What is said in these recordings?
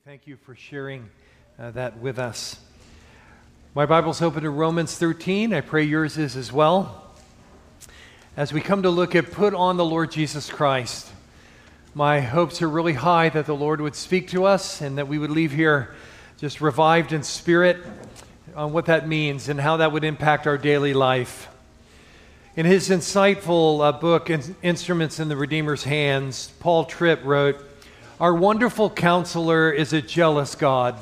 Thank you for sharing that with us. My Bible's open to Romans 13. I pray yours is as well. As we come to look at Put on the Lord Jesus Christ, my hopes are really high that the Lord would speak to us and that we would leave here just revived in spirit on what that means and how that would impact our daily life. In his insightful book, Instruments in the Redeemer's Hands, Paul Tripp wrote, "Our wonderful counselor is a jealous God.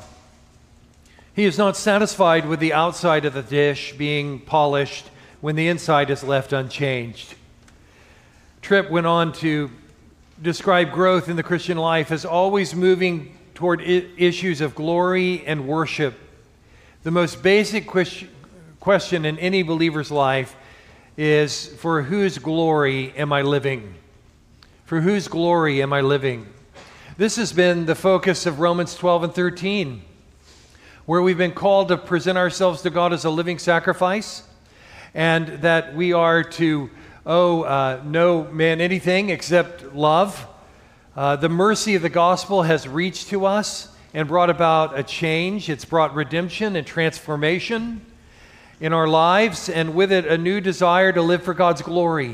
He is not satisfied with the outside of the dish being polished when the inside is left unchanged." Tripp went on to describe growth in the Christian life as always moving toward issues of glory and worship. The most basic question in any believer's life is, for whose glory am I living? For whose glory am I living? This has been the focus of Romans 12 and 13, where we've been called to present ourselves to God as a living sacrifice, and that we are to owe no man anything except love. The mercy of the gospel has reached to us and brought about a change. It's brought redemption and transformation in our lives, and with it a new desire to live for God's glory.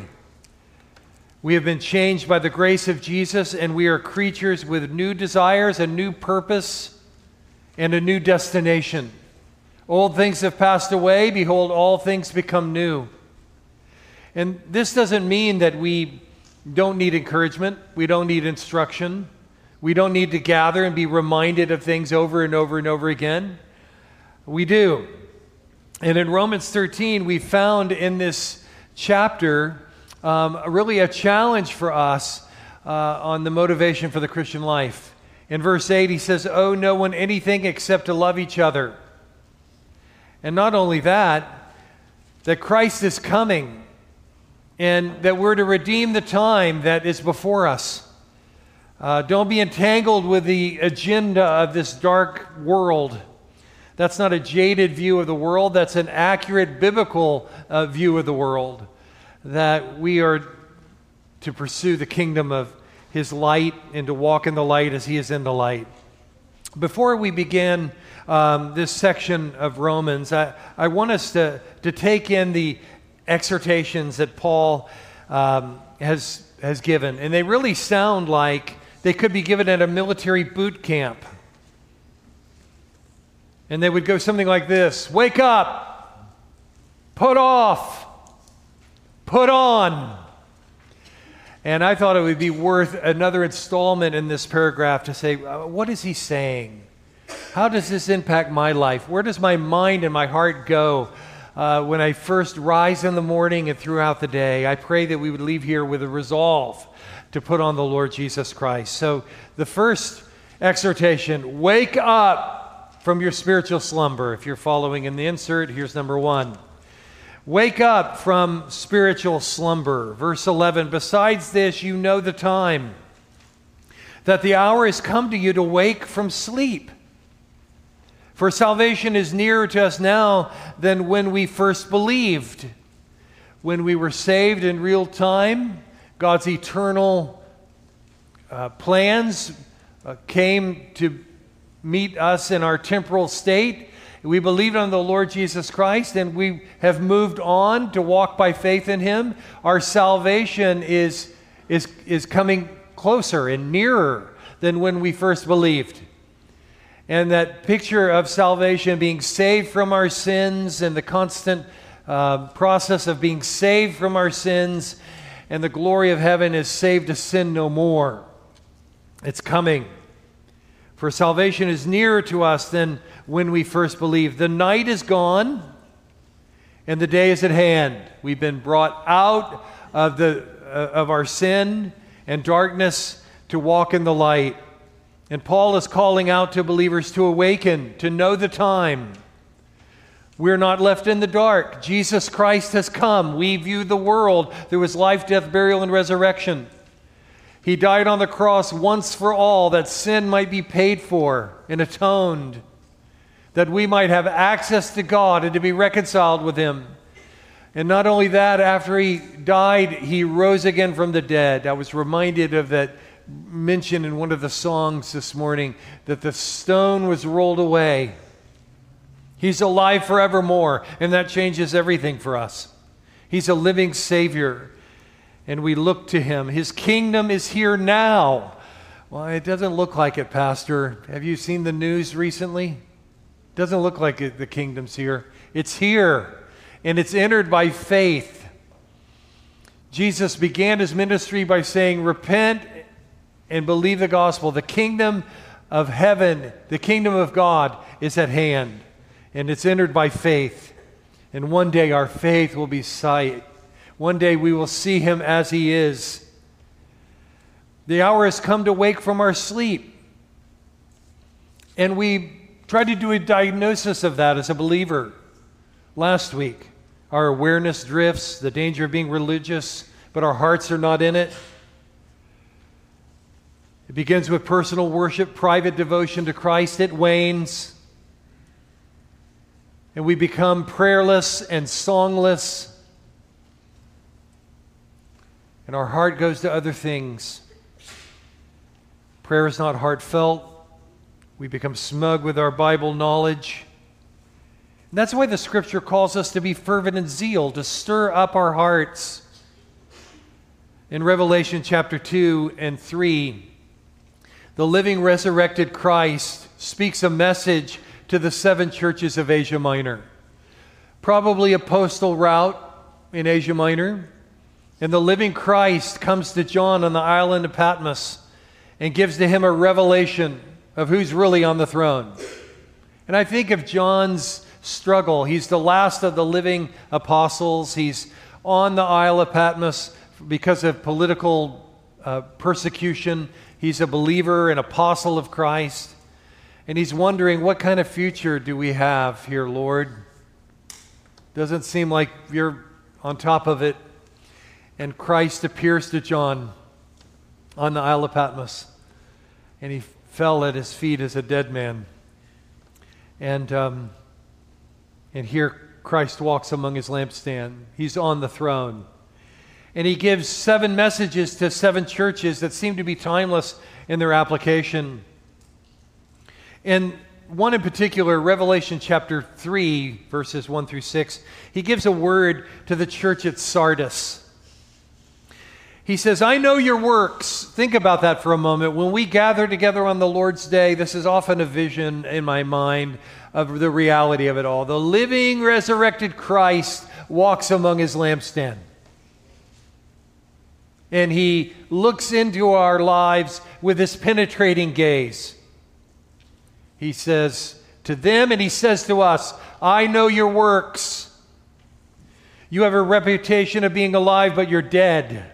We have been changed by the grace of Jesus, and we are creatures with new desires, a new purpose, and a new destination. Old things have passed away. Behold, all things become new. And this doesn't mean that we don't need encouragement. We don't need instruction. We don't need to gather and be reminded of things over and over and over again. We do. And in Romans 13, we found in this chapter really a challenge for us on the motivation for the Christian life. In verse 8, he says, "Owe no one anything except to love each other." And not only that Christ is coming and that we're to redeem the time that is before us. Don't be entangled with the agenda of this dark world. That's not a jaded view of the world. That's an accurate biblical view of the world. That we are to pursue the kingdom of his light and to walk in the light as he is in the light. Before we begin this section of Romans, I want us to take in the exhortations that Paul has given. And they really sound like they could be given at a military boot camp. And they would go something like this: wake up, put off, put on. And I thought it would be worth another installment in this paragraph to say, what is he saying? How does this impact my life? Where does my mind and my heart go when I first rise in the morning and throughout the day? I pray that we would leave here with a resolve to put on the Lord Jesus Christ. So the first exhortation, wake up from your spiritual slumber. If you're following in the insert, here's number one. Wake up from spiritual slumber. Verse 11, "Besides this, you know the time, that the hour has come to you to wake from sleep. For salvation is nearer to us now than when we first believed." When we were saved in real time, God's eternal plans came to meet us in our temporal state. We believed on the Lord Jesus Christ, and we have moved on to walk by faith in him. Our salvation is coming closer and nearer than when we first believed. And that picture of salvation, being saved from our sins, and the constant process of being saved from our sins, and the glory of heaven is saved to sin no more. It's coming. For salvation is nearer to us than when we first believed. The night is gone and the day is at hand. We've been brought out of our sin and darkness to walk in the light. And Paul is calling out to believers to awaken, to know the time. We're not left in the dark. Jesus Christ has come. We view the world through his life, death, burial, and resurrection. He died on the cross once for all, that sin might be paid for and atoned, that we might have access to God and to be reconciled with him. And not only that, after he died, he rose again from the dead. I was reminded of that mentioned in one of the songs this morning that the stone was rolled away. He's alive forevermore, and that changes everything for us. He's a living Savior, and we look to him. His kingdom is here now. Well, it doesn't look like it, Pastor. Have you seen the news recently? It doesn't look like the kingdom's here. It's here, and it's entered by faith. Jesus began his ministry by saying, repent and believe the gospel. The kingdom of heaven, the kingdom of God is at hand, and it's entered by faith. And one day our faith will be sight. One day we will see him as he is. The hour has come to wake from our sleep. And we tried to do a diagnosis of that as a believer last week. Our awareness drifts, the danger of being religious, but our hearts are not in it. It begins with personal worship, private devotion to Christ. It wanes. And we become prayerless and songless. And our heart goes to other things. Prayer is not heartfelt. We become smug with our Bible knowledge. And that's why the Scripture calls us to be fervent in zeal, to stir up our hearts. In Revelation chapter 2 and 3, the living resurrected Christ speaks a message to the 7 churches of Asia Minor. Probably a postal route in Asia Minor. And the living Christ comes to John on the island of Patmos and gives to him a revelation of who's really on the throne. And I think of John's struggle. He's the last of the living apostles. He's on the Isle of Patmos because of political persecution. He's a believer, an apostle of Christ. And he's wondering, what kind of future do we have here, Lord? Doesn't seem like you're on top of it. And Christ appears to John on the Isle of Patmos. And he fell at his feet as a dead man. And here Christ walks among his lampstand. He's on the throne. And he gives 7 messages to 7 churches that seem to be timeless in their application. And one in particular, Revelation chapter 3, verses 1 through 6, he gives a word to the church at Sardis. He says, I know your works. Think about that for a moment. When we gather together on the Lord's Day, this is often a vision in my mind of the reality of it all. The living, resurrected Christ walks among his lampstand. And he looks into our lives with his penetrating gaze. He says to them, and he says to us, I know your works. You have a reputation of being alive, but you're dead.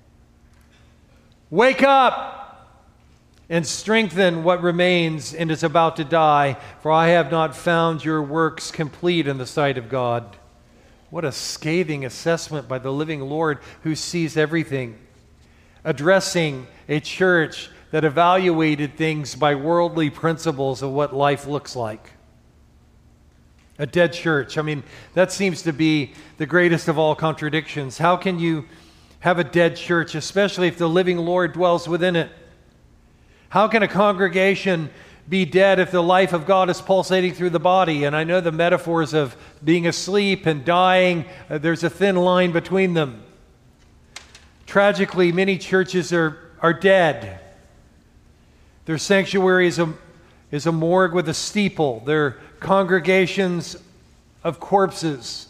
Wake up and strengthen what remains and is about to die, for I have not found your works complete in the sight of God. What a scathing assessment by the living Lord who sees everything, addressing a church that evaluated things by worldly principles of what life looks like. A dead church. I mean, that seems to be the greatest of all contradictions. How can you have a dead church, especially if the living Lord dwells within it? How can a congregation be dead if the life of God is pulsating through the body? And I know the metaphors of being asleep and dying, there's a thin line between them. Tragically, many churches are dead. Their sanctuary is a morgue with a steeple. They're congregations of corpses.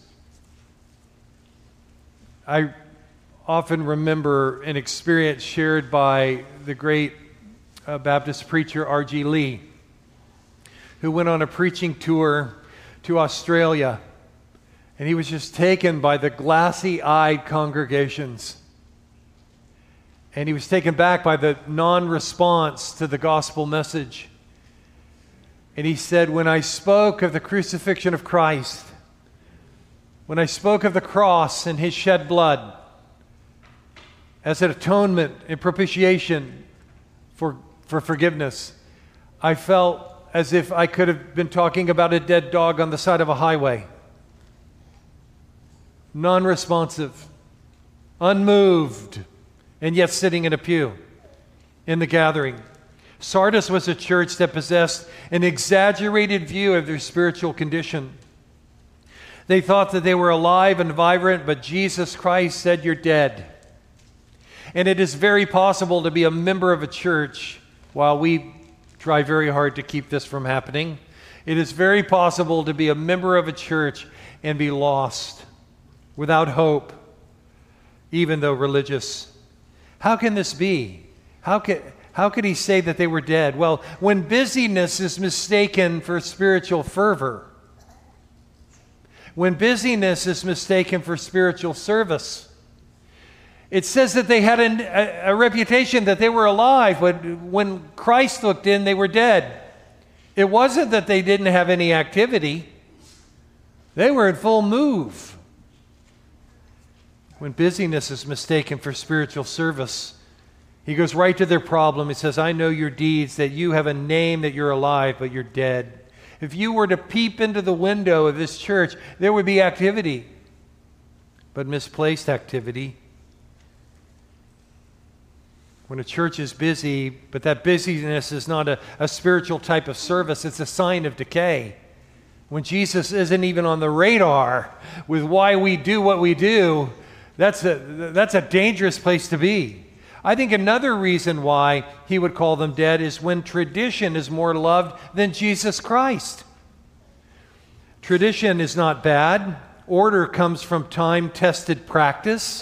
I often remember an experience shared by the great Baptist preacher R.G. Lee, who went on a preaching tour to Australia, and he was just taken by the glassy-eyed congregations. And he was taken back by the non-response to the gospel message. And he said, when I spoke of the crucifixion of Christ, when I spoke of the cross and his shed blood as an atonement and propitiation for forgiveness, I felt as if I could have been talking about a dead dog on the side of a highway. Non-responsive, unmoved, and yet sitting in a pew. in the gathering. Sardis was a church that possessed an exaggerated view of their spiritual condition. They thought that they were alive and vibrant, but Jesus Christ said, "You're dead." And it is very possible to be a member of a church, while we try very hard to keep this from happening. It is very possible to be a member of a church and be lost, without hope, even though religious. How can this be? How could he say that they were dead? Well, when busyness is mistaken for spiritual fervor, when busyness is mistaken for spiritual service, it says that they had a reputation that they were alive, but when Christ looked in, they were dead. It wasn't that they didn't have any activity. They were in full move. When busyness is mistaken for spiritual service, he goes right to their problem. He says, "I know your deeds, that you have a name that you're alive, but you're dead." If you were to peep into the window of this church, there would be activity, but misplaced activity. When a church is busy, but that busyness is not a spiritual type of service, it's a sign of decay. When Jesus isn't even on the radar with why we do what we do, that's a dangerous place to be. I think another reason why he would call them dead is when tradition is more loved than Jesus Christ. Tradition is not bad. Order comes from time-tested practice.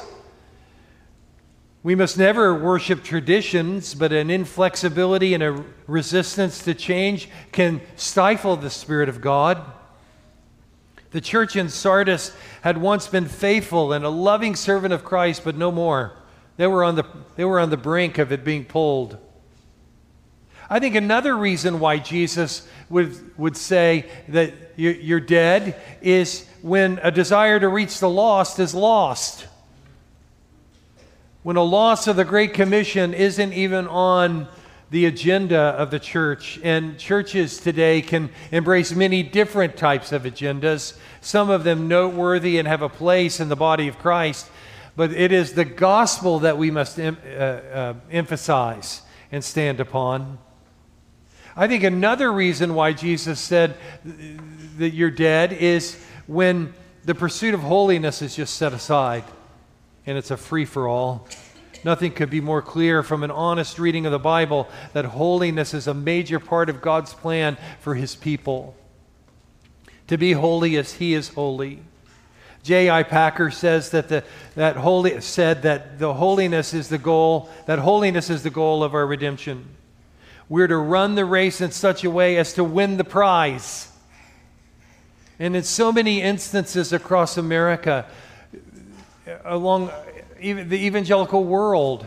We must never worship traditions, but an inflexibility and a resistance to change can stifle the Spirit of God. The church in Sardis had once been faithful and a loving servant of Christ, but no more. They were on the brink of it being pulled. I think another reason why Jesus would say that you're dead is when a desire to reach the lost is lost. When a loss of the Great Commission isn't even on the agenda of the church. And churches today can embrace many different types of agendas, some of them noteworthy and have a place in the body of Christ. But it is the gospel that we must emphasize and stand upon. I think another reason why Jesus said that you're dead is when the pursuit of holiness is just set aside and it's a free-for-all. Nothing could be more clear from an honest reading of the Bible that holiness is a major part of God's plan for his people. To be holy as he is holy. J.I. Packer says that the holiness is the goal of our redemption. We're to run the race in such a way as to win the prize. And in so many instances across America, along even the evangelical world,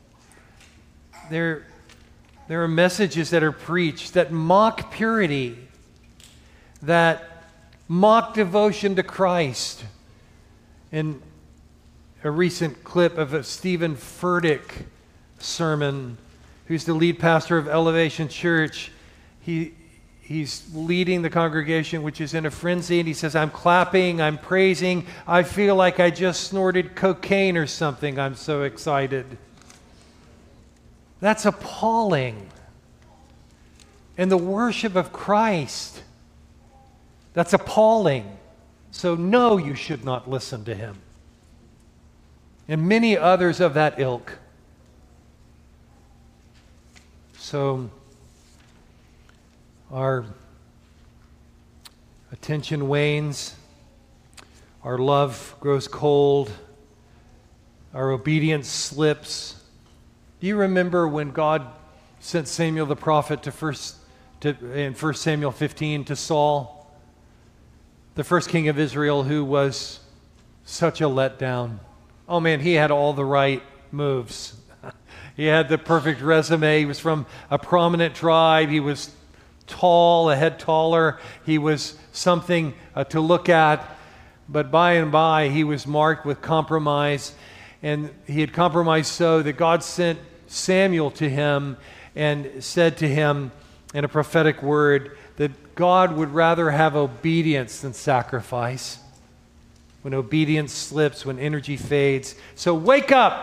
there are messages that are preached that mock purity, that mock devotion to Christ. In a recent clip of a Stephen Furtick sermon, who's the lead pastor of Elevation Church, he's leading the congregation, which is in a frenzy, and he says, "I'm clapping, I'm praising, I feel like I just snorted cocaine or something, I'm so excited." That's appalling. And the worship of Christ, that's appalling. So no, you should not listen to him. And many others of that ilk. So our attention wanes, our love grows cold, our obedience slips. Do you remember when God sent Samuel the prophet in 1 Samuel 15 to Saul, the first king of Israel, who was such a letdown? Oh man, he had all the right moves. He had the perfect resume. He was from a prominent tribe. He was tall, a head taller. He was something to look at. But by and by, he was marked with compromise. And he had compromised so that God sent Samuel to him and said to him in a prophetic word that God would rather have obedience than sacrifice. When obedience slips, when energy fades. So wake up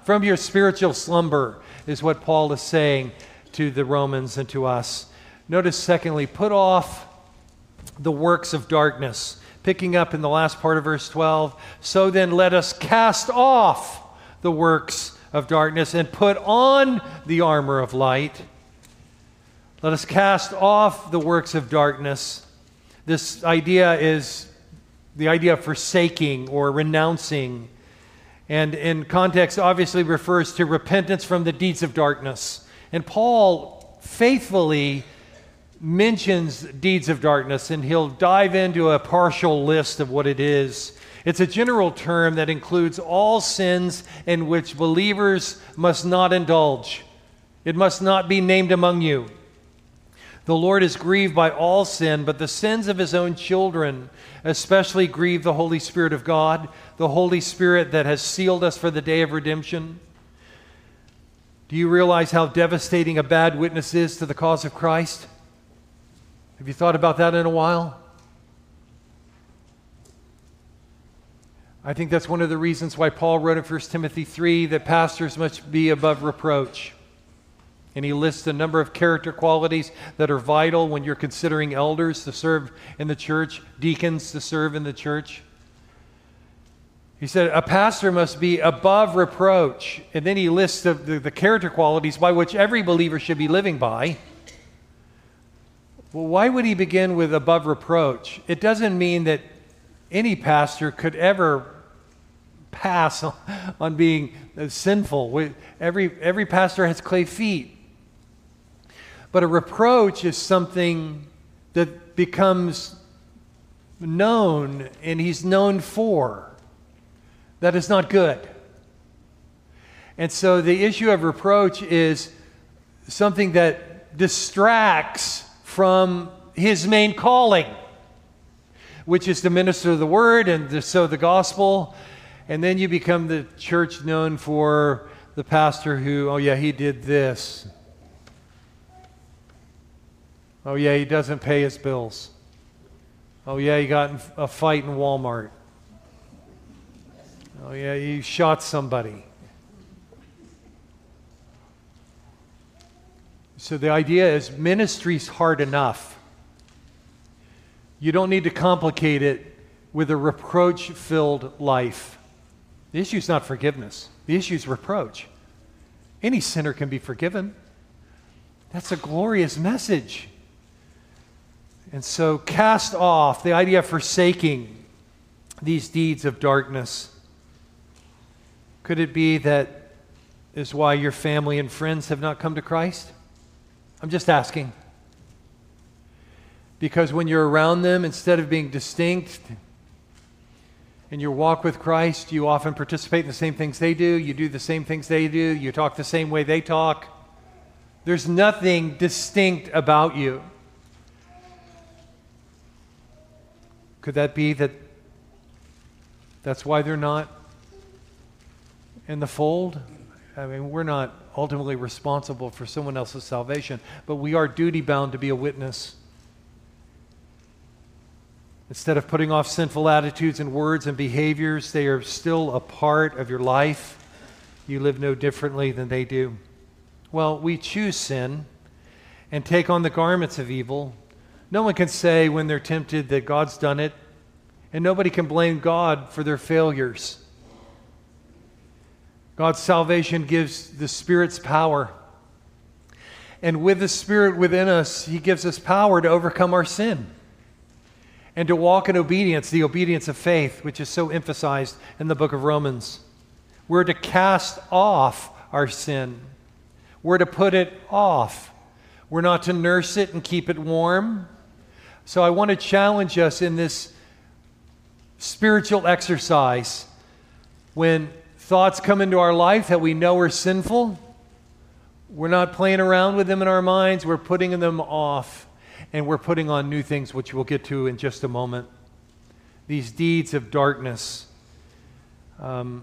from your spiritual slumber, is what Paul is saying to the Romans and to us. Notice, secondly, put off the works of darkness. Picking up in the last part of verse 12, so then let us cast off the works of darkness and put on the armor of light. Let us cast off the works of darkness. This idea is the idea of forsaking or renouncing. And in context, obviously refers to repentance from the deeds of darkness. And Paul faithfully mentions deeds of darkness, and he'll dive into a partial list of what it is. It's a general term that includes all sins in which believers must not indulge. It must not be named among you. The Lord is grieved by all sin, but the sins of his own children especially grieve the Holy Spirit of God, the Holy Spirit that has sealed us for the day of redemption. Do you realize how devastating a bad witness is to the cause of Christ? Have you thought about that in a while? I think that's one of the reasons why Paul wrote in 1 Timothy 3 that pastors must be above reproach. And he lists a number of character qualities that are vital when you're considering elders to serve in the church, deacons to serve in the church. He said a pastor must be above reproach. And then he lists the character qualities by which every believer should be living by. Well, why would he begin with above reproach? It doesn't mean that any pastor could ever pass on being sinful. Every pastor has clay feet. But a reproach is something that becomes known, and he's known for. That is not good. And so the issue of reproach is something that distracts from his main calling, which is to minister the word and to sow the gospel. And then you become the church known for the pastor who, oh yeah, he did this. Oh yeah, he doesn't pay his bills. Oh yeah, he got in a fight in Walmart. Oh yeah, he shot somebody. So the idea is ministry's hard enough. You don't need to complicate it with a reproach-filled life. The issue is not forgiveness. The issue is reproach. Any sinner can be forgiven. That's a glorious message. And so cast off, the idea of forsaking these deeds of darkness. Could it be that is why your family and friends have not come to Christ? I'm just asking. Because when you're around them, instead of being distinct in your walk with Christ, you often participate in the same things they do, you do the same things they do, you talk the same way they talk. There's nothing distinct about you. Could that be that that's why they're not in the fold? I mean, we're not ultimately responsible for someone else's salvation, but we are duty-bound to be a witness. Instead of putting off sinful attitudes and words and behaviors, they are still a part of your life. You live no differently than they do. Well, we choose sin and take on the garments of evil. No one can say when they're tempted that God's done it, and nobody can blame God for their failures. God's salvation gives the Spirit's power. And with the Spirit within us, He gives us power to overcome our sin and to walk in obedience, the obedience of faith, which is so emphasized in the book of Romans. We're to cast off our sin. We're to put it off. We're not to nurse it and keep it warm. So I want to challenge us in this spiritual exercise. When thoughts come into our life that we know are sinful, we're not playing around with them in our minds. We're putting them off, and we're putting on new things, which we'll get to in just a moment. These deeds of darkness. Isn't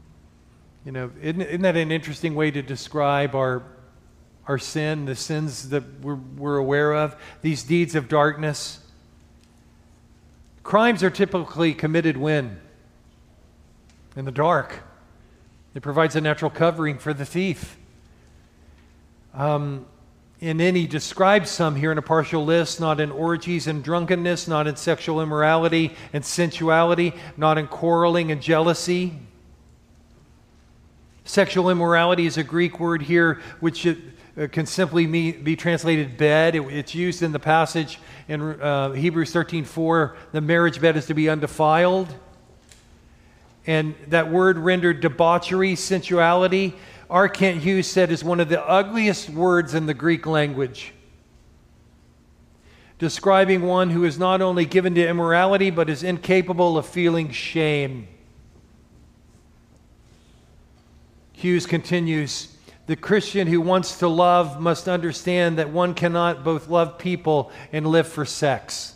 that an interesting way to describe our sin, the sins that we're aware of? These deeds of darkness. Crimes are typically committed when? In the dark. It provides a natural covering for the thief. And then he describes some here in a partial list, not in orgies and drunkenness, not in sexual immorality and sensuality, not in quarreling and jealousy. Sexual immorality is a Greek word here which can simply be translated bed. It's used in the passage in Hebrews 13:4. The marriage bed is to be undefiled. And that word rendered debauchery, sensuality, R. Kent Hughes said is one of the ugliest words in the Greek language, describing one who is not only given to immorality, but is incapable of feeling shame. Hughes continues, the Christian who wants to love must understand that one cannot both love people and live for sex.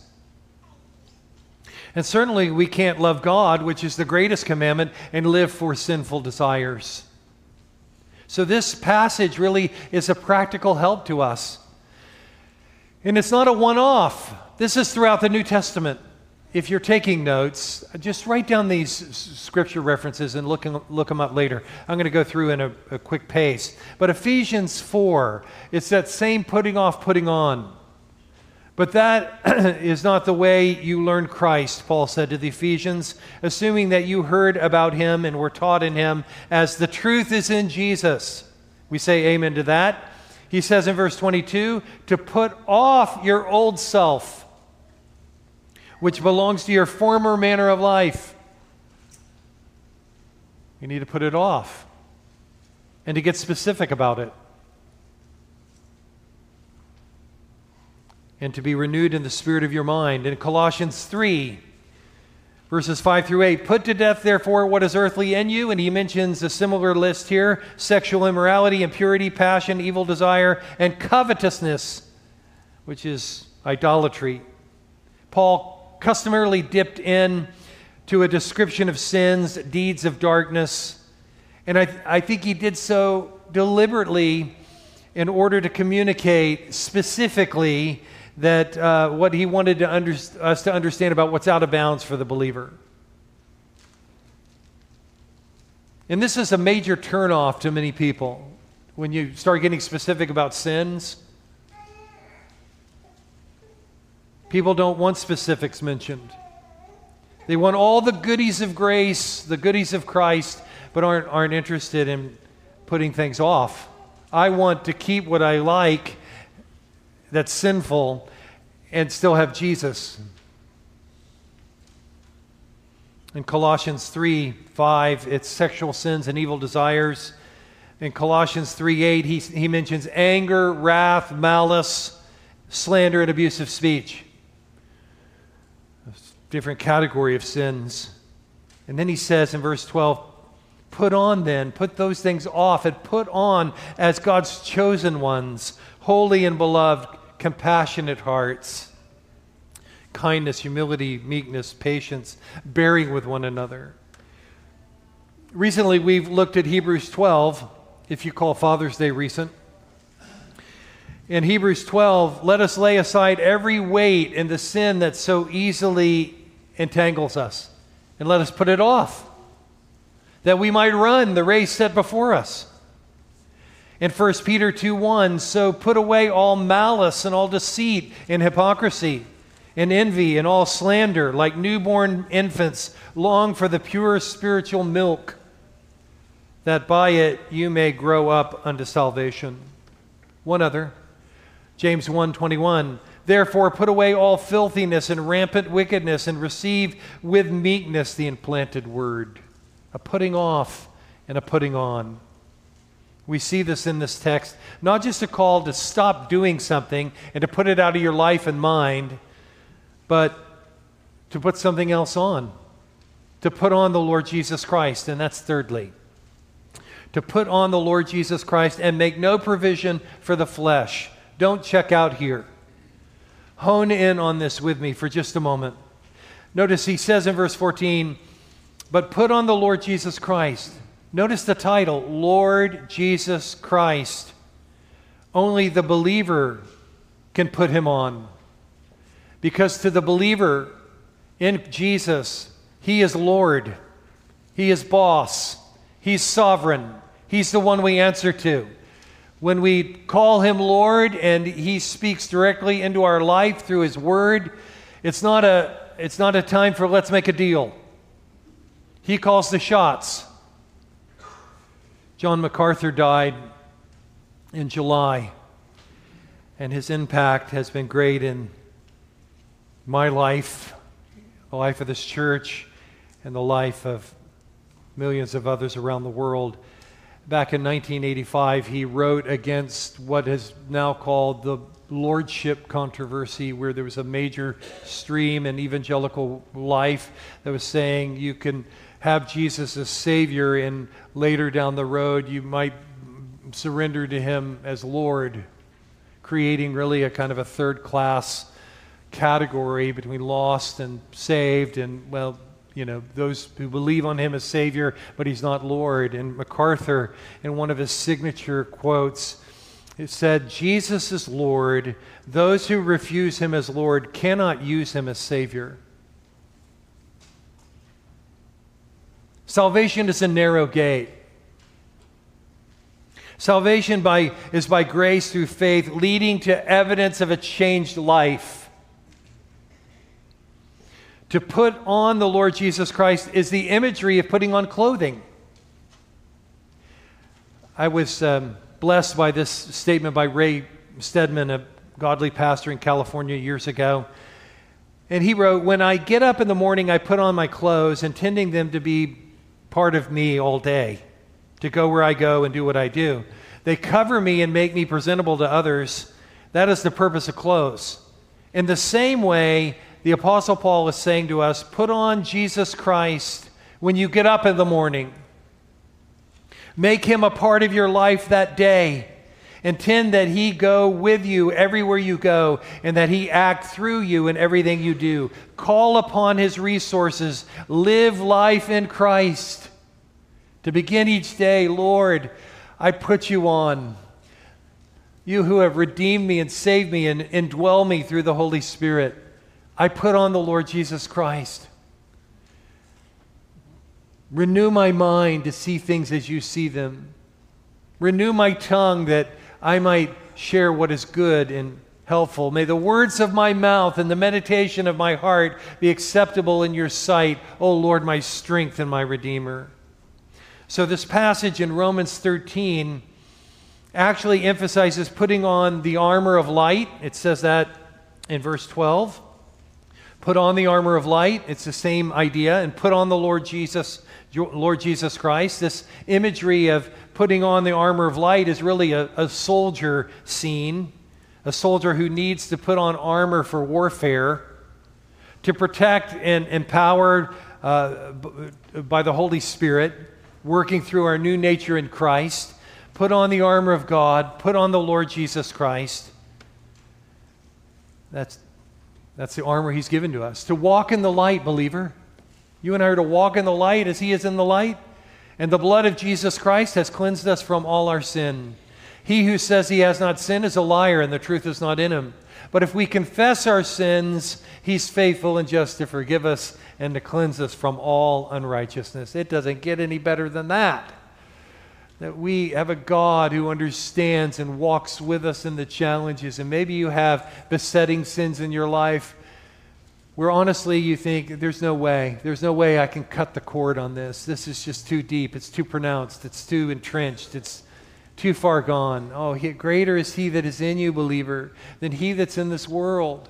And certainly we can't love God, which is the greatest commandment, and live for sinful desires. So this passage really is a practical help to us. And it's not a one-off. This is throughout the New Testament. If you're taking notes, just write down these scripture references and look them up later. I'm going to go through in a quick pace. But Ephesians 4, it's that same putting off, putting on. But that is not the way you learned Christ, Paul said to the Ephesians, assuming that you heard about him and were taught in him as the truth is in Jesus. We say amen to that. He says in verse 22, to put off your old self, which belongs to your former manner of life. You need to put it off and to get specific about it. And to be renewed in the spirit of your mind. In Colossians 3, verses 5 through 8, put to death, therefore, what is earthly in you. And he mentions a similar list here, sexual immorality, impurity, passion, evil desire, and covetousness, which is idolatry. Paul customarily dipped in to a description of sins, deeds of darkness. And I think he did so deliberately in order to communicate specifically that what he wanted us to understand about what's out of bounds for the believer. And this is a major turnoff to many people when you start getting specific about sins. People don't want specifics mentioned. They want all the goodies of grace, the goodies of Christ, but aren't interested in putting things off. I want to keep what I like that's sinful and still have Jesus. In Colossians 3:5, it's sexual sins and evil desires. In Colossians 3:8, he mentions anger, wrath, malice, slander, and abusive speech. A different category of sins. And then he says in verse 12, put on then, put those things off, and put on as God's chosen ones, holy and beloved, compassionate hearts, kindness, humility, meekness, patience, bearing with one another. Recently, we've looked at Hebrews 12, if you call Father's Day recent. In Hebrews 12, let us lay aside every weight and the sin that so easily entangles us, and let us put it off, that we might run the race set before us. In 1 Peter 2:1, so put away all malice and all deceit and hypocrisy and envy and all slander. Like newborn infants, long for the pure spiritual milk, that by it you may grow up unto salvation. One other, James 1:21, therefore put away all filthiness and rampant wickedness and receive with meekness the implanted word. A putting off and a putting on. We see this in this text, not just a call to stop doing something and to put it out of your life and mind, but to put something else on, to put on the Lord Jesus Christ, and that's thirdly. To put on the Lord Jesus Christ and make no provision for the flesh. Don't check out here. Hone in on this with me for just a moment. Notice he says in verse 14, but put on the Lord Jesus Christ. Notice the title, Lord Jesus Christ. Only the believer can put him on. Because to the believer in Jesus, he is Lord. He is boss. He's sovereign. He's the one we answer to. When we call him Lord and he speaks directly into our life through his word, it's not a time for let's make a deal. He calls the shots. John MacArthur died in July, and his impact has been great in my life, the life of this church, and the life of millions of others around the world. Back in 1985, he wrote against what is now called the lordship controversy, where there was a major stream in evangelical life that was saying you can have Jesus as Savior, and later down the road you might surrender to him as Lord, creating really a kind of a third-class category between lost and saved, and, well, you know, those who believe on him as Savior, but he's not Lord. And MacArthur, in one of his signature quotes, it said, "Jesus is Lord. Those who refuse him as Lord cannot use him as Savior." Salvation is a narrow gate. Salvation is by grace through faith, leading to evidence of a changed life. To put on the Lord Jesus Christ is the imagery of putting on clothing. I was blessed by this statement by Ray Stedman, a godly pastor in California years ago. And he wrote, "When I get up in the morning, I put on my clothes, intending them to be part of me all day, to go where I go and do what I do. They cover me and make me presentable to others. That is the purpose of clothes." In the same way, the Apostle Paul is saying to us, put on Jesus Christ when you get up in the morning. Make him a part of your life that day. Intend that he go with you everywhere you go, and that he act through you in everything you do. Call upon his resources. Live life in Christ. To begin each day, Lord, I put you on. You who have redeemed me and saved me and indwell me through the Holy Spirit. I put on the Lord Jesus Christ. Renew my mind to see things as you see them. Renew my tongue that I might share what is good and helpful. May the words of my mouth and the meditation of my heart be acceptable in your sight, O Lord, my strength and my Redeemer. So this passage in Romans 13 actually emphasizes putting on the armor of light. It says that in verse 12. Put on the armor of light. It's the same idea. And put on the Lord Jesus Christ. This imagery of putting on the armor of light is really a soldier scene. A soldier who needs to put on armor for warfare, to protect and empowered by the Holy Spirit, working through our new nature in Christ. Put on the armor of God. Put on the Lord Jesus Christ. That's the armor he's given to us. To walk in the light, believer. You and I are to walk in the light as he is in the light. And the blood of Jesus Christ has cleansed us from all our sin. He who says he has not sinned is a liar, and the truth is not in him. But if we confess our sins, he's faithful and just to forgive us and to cleanse us from all unrighteousness. It doesn't get any better than that. That we have a God who understands and walks with us in the challenges. And maybe you have besetting sins in your life where honestly you think, there's no way I can cut the cord on this. This is just too deep. It's too pronounced. It's too entrenched. It's too far gone. Oh, greater is he that is in you, believer, than he that's in this world.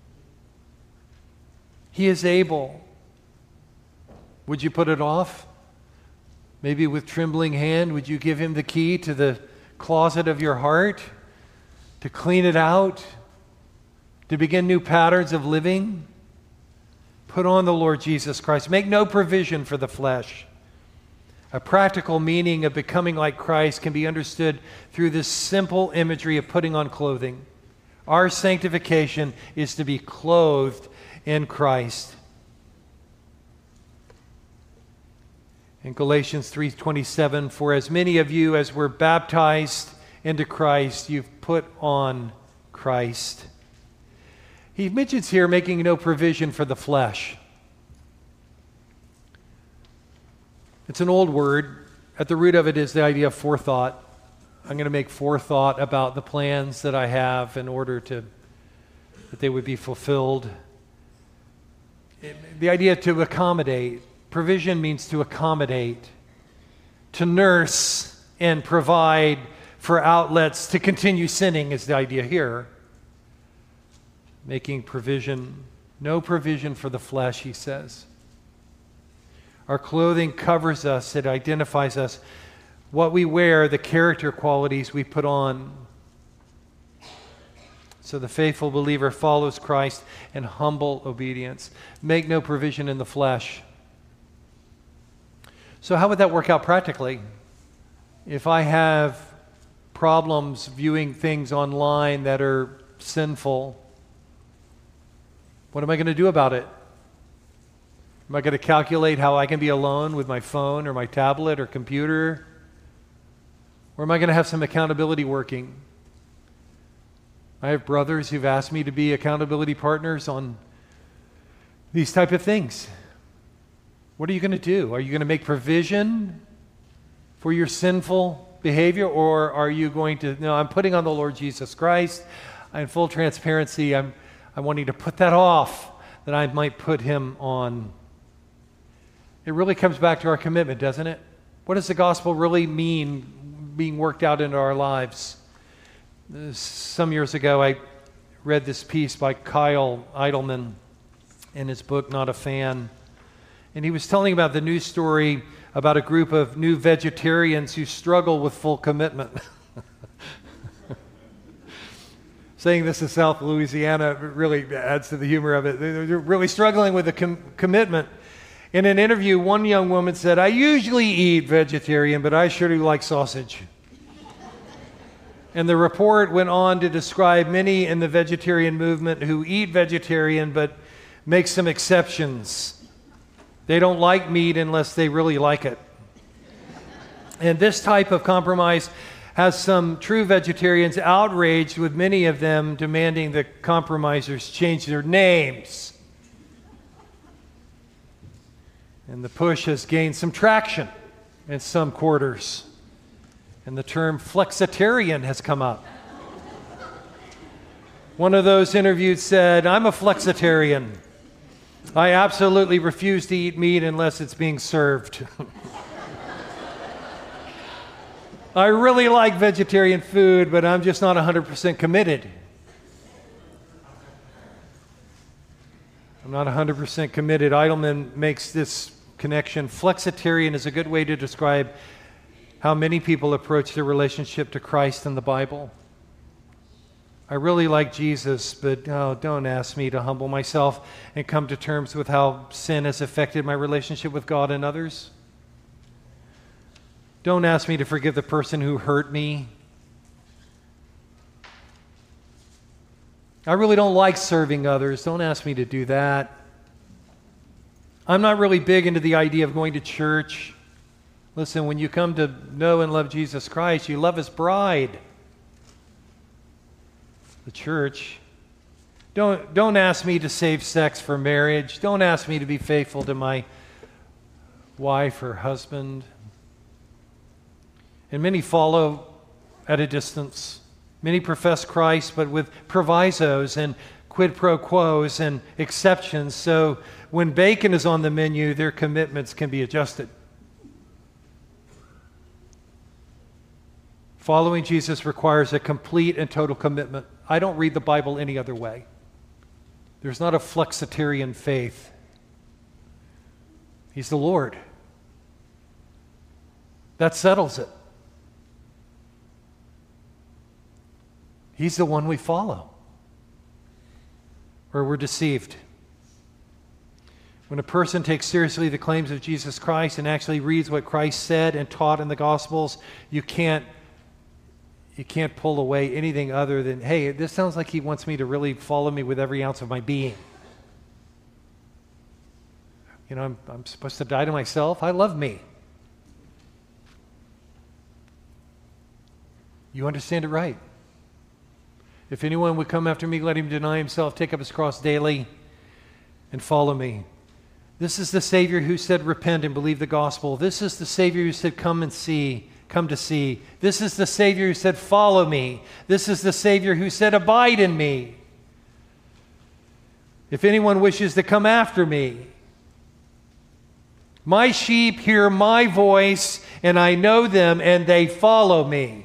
He is able. Would you put it off? Maybe with trembling hand, would you give him the key to the closet of your heart to clean it out, to begin new patterns of living? Put on the Lord Jesus Christ. Make no provision for the flesh. A practical meaning of becoming like Christ can be understood through this simple imagery of putting on clothing. Our sanctification is to be clothed in Christ. In Galatians 3:27, for as many of you as were baptized into Christ, you've put on Christ. He mentions here making no provision for the flesh. It's an old word. At the root of it is the idea of forethought. I'm going to make forethought about the plans that I have in order that they would be fulfilled. The idea to accommodate. Provision means to accommodate, to nurse and provide for outlets to continue sinning is the idea here. Making provision, no provision for the flesh, he says. Our clothing covers us, it identifies us. What we wear, the character qualities we put on. So the faithful believer follows Christ in humble obedience. Make no provision in the flesh. So how would that work out practically? If I have problems viewing things online that are sinful, what am I going to do about it? Am I going to calculate how I can be alone with my phone or my tablet or computer? Or am I going to have some accountability working? I have brothers who've asked me to be accountability partners on these type of things. What are you going to do? Are you going to make provision for your sinful behavior, or are you going to, no, I'm putting on the Lord Jesus Christ. In full transparency, I'm wanting to put that off, that I might put him on. It really comes back to our commitment, doesn't it? What does the gospel really mean being worked out into our lives? Some years ago, I read this piece by Kyle Idleman in his book, Not a Fan. And he was telling about the news story about a group of new vegetarians who struggle with full commitment. Saying this in South Louisiana really adds to the humor of it. They're really struggling with the commitment. In an interview, one young woman said, "I usually eat vegetarian, but I sure do like sausage." And the report went on to describe many in the vegetarian movement who eat vegetarian but make some exceptions. They don't like meat unless they really like it. And this type of compromise has some true vegetarians outraged, with many of them demanding the compromisers change their names. And the push has gained some traction in some quarters. And the term flexitarian has come up. One of those interviewed said, "I'm a flexitarian. I absolutely refuse to eat meat unless it's being served. I really like vegetarian food, but I'm just not 100% committed. I'm not 100% committed." Idleman makes this connection. Flexitarian is a good way to describe how many people approach their relationship to Christ in the Bible. I really like Jesus, but don't ask me to humble myself and come to terms with how sin has affected my relationship with God and others. Don't ask me to forgive the person who hurt me. I really don't like serving others. Don't ask me to do that. I'm not really big into the idea of going to church. Listen, when you come to know and love Jesus Christ, you love his bride, the church. Don't ask me to save sex for marriage. Don't ask me to be faithful to my wife or husband. And many follow at a distance. Many profess Christ, but with provisos and quid pro quos and exceptions. So when bacon is on the menu, their commitments can be adjusted. Following Jesus requires a complete and total commitment. I don't read the Bible any other way. There's not a flexitarian faith. He's the Lord. That settles it. He's the one we follow, or we're deceived. When a person takes seriously the claims of Jesus Christ and actually reads what Christ said and taught in the Gospels, you can't pull away anything other than, hey, this sounds like he wants me to really follow me with every ounce of my being. You know, I'm supposed to die to myself. I love me. You understand it right. If anyone would come after me, let him deny himself, take up his cross daily, and follow me. This is the Savior who said, repent and believe the gospel. This is the Savior who said, come and see, come to see. This is the Savior who said, follow me. This is the Savior who said, abide in me. If anyone wishes to come after me, my sheep hear my voice, and I know them, and they follow me.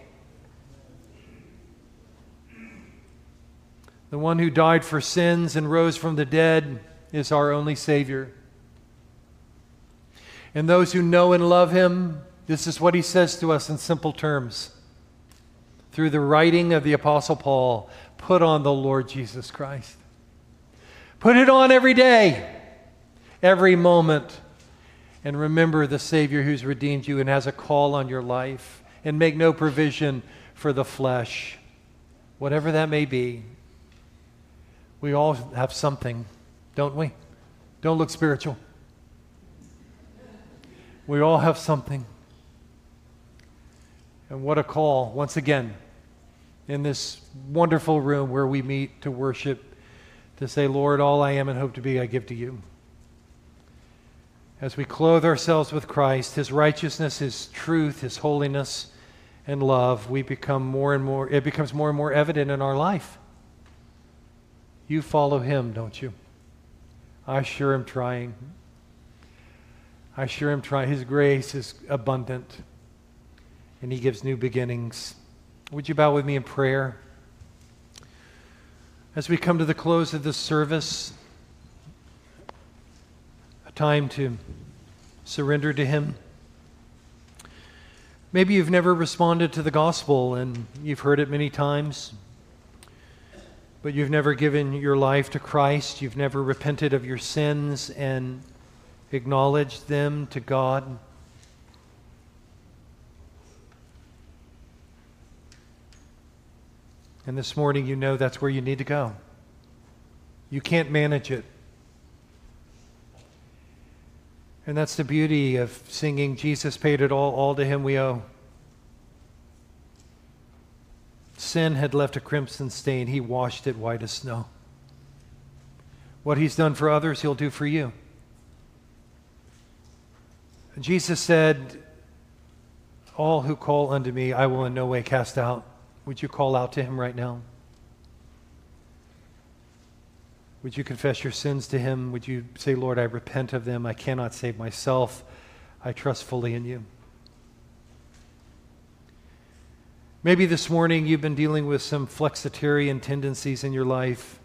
The one who died for sins and rose from the dead is our only Savior. And those who know and love him, this is what he says to us in simple terms. Through the writing of the Apostle Paul, put on the Lord Jesus Christ. Put it on every day, every moment. And remember the Savior who's redeemed you and has a call on your life. And make no provision for the flesh, whatever that may be. We all have something, don't we? Don't look spiritual. We all have something. And what a call, once again, in this wonderful room where we meet to worship, to say, Lord, all I am and hope to be, I give to you. As we clothe ourselves with Christ, his righteousness, his truth, his holiness, and love, it becomes more and more evident in our life. You follow him, don't you? I sure am trying. His grace is abundant, and he gives new beginnings. Would you bow with me in prayer? As we come to the close of this service, a time to surrender to him. Maybe you've never responded to the gospel, and you've heard it many times, but you've never given your life to Christ. You've never repented of your sins and acknowledged them to God. And this morning you know that's where you need to go. You can't manage it. And that's the beauty of singing, Jesus paid it all to him we owe. Sin had left a crimson stain. He washed it white as snow. What he's done for others, he'll do for you. Jesus said, all who call unto me, I will in no way cast out. Would you call out to him right now? Would you confess your sins to him? Would you say, Lord, I repent of them. I cannot save myself. I trust fully in you. Maybe this morning you've been dealing with some flexitarian tendencies in your life.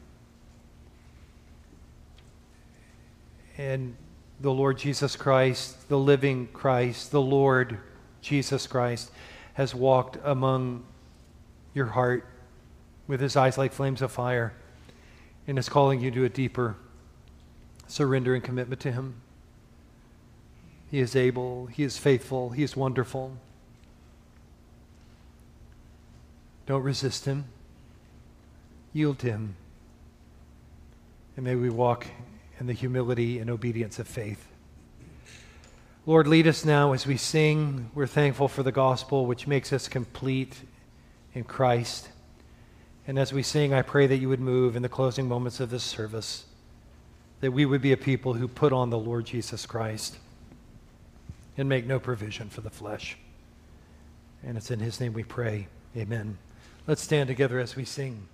And the Lord Jesus Christ, the living Christ, the Lord Jesus Christ, has walked among your heart with his eyes like flames of fire and is calling you to a deeper surrender and commitment to him. He is able, he is faithful, he is wonderful. Don't resist him. Yield to him. And may we walk in the humility and obedience of faith. Lord, lead us now as we sing. We're thankful for the gospel, which makes us complete in Christ. And as we sing, I pray that you would move in the closing moments of this service, that we would be a people who put on the Lord Jesus Christ and make no provision for the flesh. And it's in his name we pray. Amen. Let's stand together as we sing.